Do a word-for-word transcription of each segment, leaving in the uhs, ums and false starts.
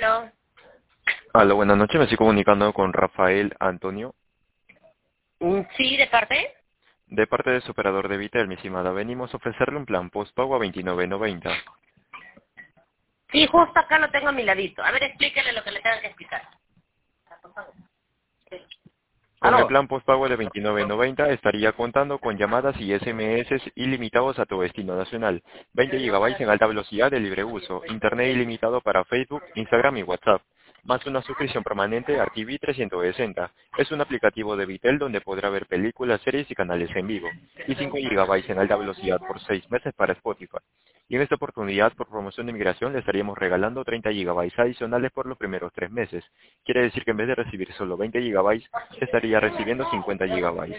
Aló. Aló, buenas noches, me estoy comunicando con Rafael Antonio. Mm, Sí, ¿de parte? De parte de su operador de Vitel, mi estimada, venimos a ofrecerle un plan postpago a veintinueve noventa. Sí, justo acá lo tengo a mi ladito. A ver, explíquele lo que le tengan que explicar. Con el Aló. plan postpago de veintinueve noventa estaría contando con llamadas y S M S ilimitados a tu destino nacional, veinte gigabytes en alta velocidad de libre uso, internet ilimitado para Facebook, Instagram y WhatsApp, más una suscripción permanente a T V trescientos sesenta. Es un aplicativo de Vitel donde podrá ver películas, series y canales en vivo, y cinco gigabytes en alta velocidad por seis meses para Spotify. Y en esta oportunidad, por promoción de migración, le estaríamos regalando treinta gigabytes adicionales por los primeros tres meses. Quiere decir que en vez de recibir solo veinte gigabytes, estaría recibiendo cincuenta gigabytes.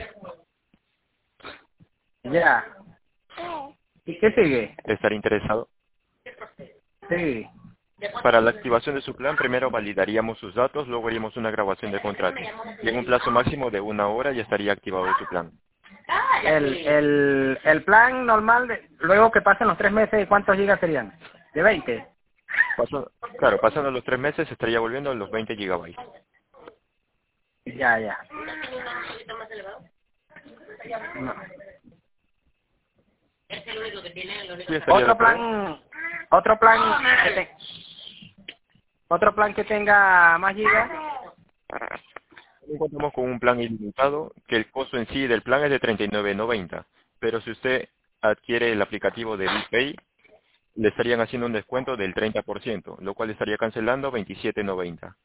Ya. ¿Y qué sigue? ¿Estaría interesado? Sí. Para la activación de su plan, primero validaríamos sus datos, luego haríamos una grabación de contrato. Y en un plazo máximo de una hora ya estaría activado su plan. El, el, el plan normal, de- luego que pasen los tres meses, ¿cuántos gigas serían? ¿De veinte? Paso- claro, pasando los tres meses estaría volviendo a los veinte gigabytes. Ya, ya. No. Sí, estaría de Otro acuerdo. plan, otro plan que te- otro plan que tenga más gigas. También contamos con un plan ilimitado, que el costo en sí del plan es de treinta y nueve noventa. Pero si usted adquiere el aplicativo de BitPay, le estarían haciendo un descuento del treinta por ciento, lo cual estaría cancelando veintisiete noventa.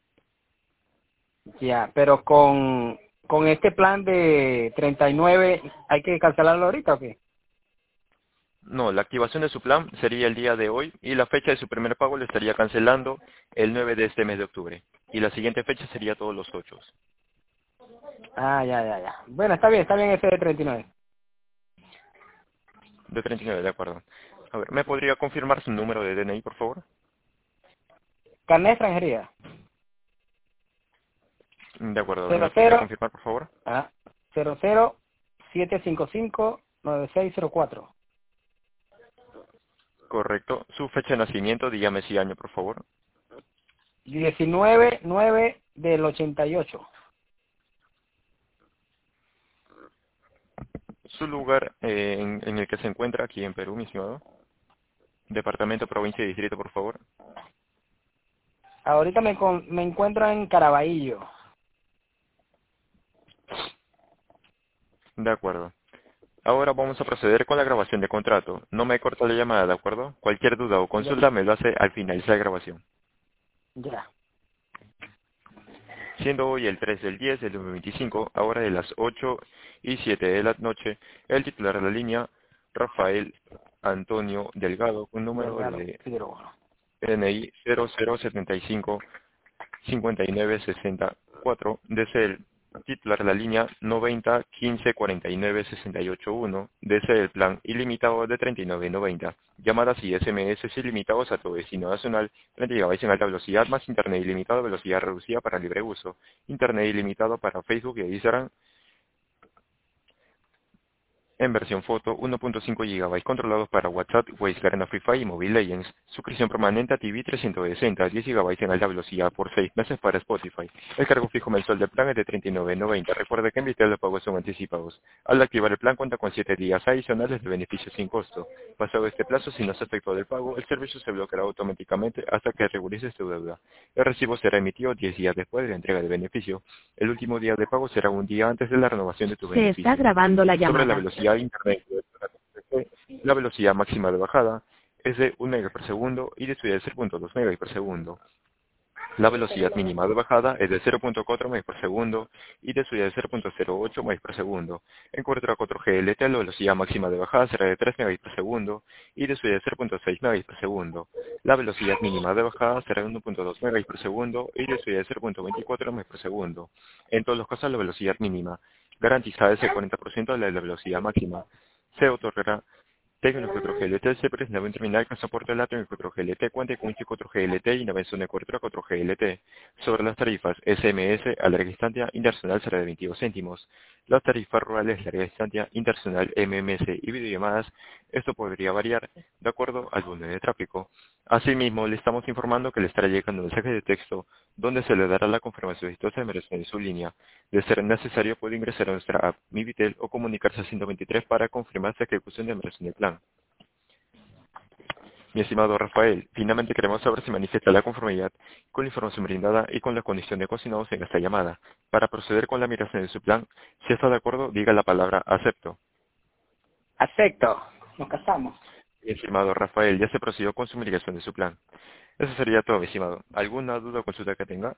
Ya, pero con, con este plan de treinta y nueve, ¿hay que cancelarlo ahorita o qué? No, la activación de su plan sería el día de hoy y la fecha de su primer pago le estaría cancelando el nueve de este mes de octubre. Y la siguiente fecha sería todos los ocho. Ah, ya, ya, ya. Bueno, está bien, está bien ese de treinta y nueve. De treinta y nueve, de acuerdo. A ver, ¿me podría confirmar su número de D N I, por favor? Carnet de extranjería. De acuerdo, ¿me Cero lo podría cero. confirmar, por favor? Ah, cero cero siete cinco cinco nueve seis cero cuatro. Correcto. Su fecha de nacimiento, dígame si año, por favor. diecinueve nueve del ochenta y ocho. Su lugar eh, en, en el que se encuentra aquí en Perú, mi estimado. Departamento, provincia y distrito, por favor. Ahorita me, con- me encuentro en Caraballo. De acuerdo. Ahora vamos a proceder con la grabación de contrato. No me corta la llamada, ¿de acuerdo? Cualquier duda o Ya. consulta me lo hace al finalizar la grabación. Ya. Siendo hoy el tres del diez del dos mil veinticinco, a hora de las ocho y siete de la noche, el titular de la línea, Rafael Antonio Delgado, con número Delgado de Figueroa. N I cero cero setenta y cinco cincuenta y nueve sesenta y cuatro, desde el titular de la línea noventa quince cuarenta y nueve sesenta y ocho uno, desde el plan ilimitado de treinta y nueve noventa, llamadas y S M S ilimitados a tu destino nacional, treinta gigabytes en alta velocidad, más internet ilimitado, velocidad reducida para libre uso, internet ilimitado para Facebook y Instagram, en versión foto, uno punto cinco gigabytes controlados para WhatsApp, Waze, Garena Free Fire y Mobile Legends. Suscripción permanente a T V trescientos sesenta, diez gigabytes en alta velocidad por seis meses para Spotify. El cargo fijo mensual del plan es de treinta y nueve noventa. Recuerde que en Vitel los pagos son anticipados. Al activar el plan cuenta con siete días adicionales de beneficios sin costo. Pasado este plazo, si no se efectúa del pago, el servicio se bloqueará automáticamente hasta que regularices tu deuda. El recibo será emitido diez días después de la entrega de beneficio. El último día de pago será un día antes de la renovación de tu Se beneficio. está grabando la Sobre la llamada. velocidad de internet, la velocidad máxima de bajada es de un megabit por segundo y de subida de cero punto dos megabits por segundo. La velocidad mínima de bajada es de cero punto cuatro megabits por segundo y de subida de cero punto cero ocho megabits por segundo. En cobertura cuatro G L T, la velocidad máxima de bajada será de tres megabits por segundo y de subida de cero punto seis megabits por segundo. La velocidad mínima de bajada será de uno punto dos megabits por segundo y de subida de cero punto veinticuatro megabits por segundo. En todos los casos, la velocidad mínima garantizada es el cuarenta por ciento de la de la velocidad máxima. Se otorgará técnico cuatro G L T se presenta un terminal con soporte de la técnico cuatro G L T, cuenta con un chip cuatro G L T y una versión de cobertura cuatro G L T. Sobre las tarifas S M S a larga distancia internacional será de veintidós céntimos. las tarifas rurales larga distancia, internacional, M M S y videollamadas. Esto podría variar de acuerdo al volumen de tráfico. Asimismo, le estamos informando que le estará llegando un mensaje de texto donde se le dará la confirmación exitosa de numeración de su línea. De ser necesario, puede ingresar a nuestra app Mi Vitel o comunicarse al ciento veintitrés para confirmar su ejecución de numeración del plan. Mi estimado Rafael, finalmente queremos saber si manifiesta la conformidad con la información brindada y con la condición de cocinados en esta llamada. Para proceder con la migración de su plan, si está de acuerdo, diga la palabra acepto. Acepto. Nos casamos. Mi estimado Rafael, ya se procedió con su migración de su plan. Eso sería todo, mi estimado. ¿Alguna duda o consulta que tenga?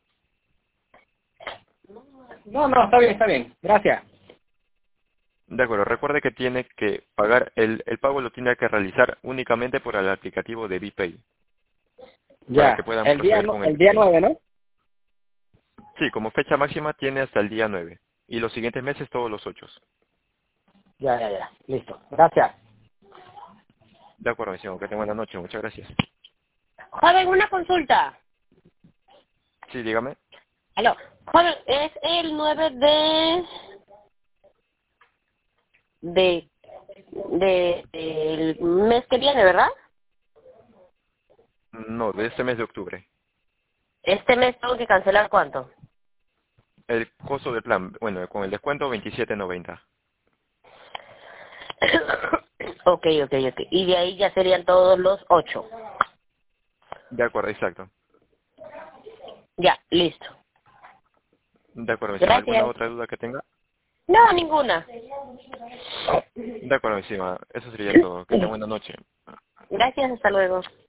No, no, está bien, está bien. Gracias. De acuerdo, recuerde que tiene que pagar, el, el pago lo tiene que realizar únicamente por el aplicativo de BPay. Ya. Para que puedan El día, proceder no- con el el día BPay. nueve, ¿no? Sí, como fecha máxima tiene hasta el día nueve. Y los siguientes meses todos los ocho. Ya, ya, ya. Listo. Gracias. De acuerdo, mi estimado, que tenga buena noche. Muchas gracias. Joven, una consulta. Sí, dígame. Aló. Joven, es el nueve de... de... de... del mes que viene, ¿verdad? No, de este mes de octubre. Este mes tengo que cancelar ¿cuánto? El costo del plan, bueno, con el descuento veintisiete noventa. ok, ok, ok. Y de ahí ya serían todos los ocho. De acuerdo, exacto. Ya, listo. De acuerdo, mi estimado. ¿Alguna Gracias. otra duda que tenga? No, ninguna. De acuerdo, mi estimado. Eso sería todo. Que tenga buena noche. Gracias, hasta luego.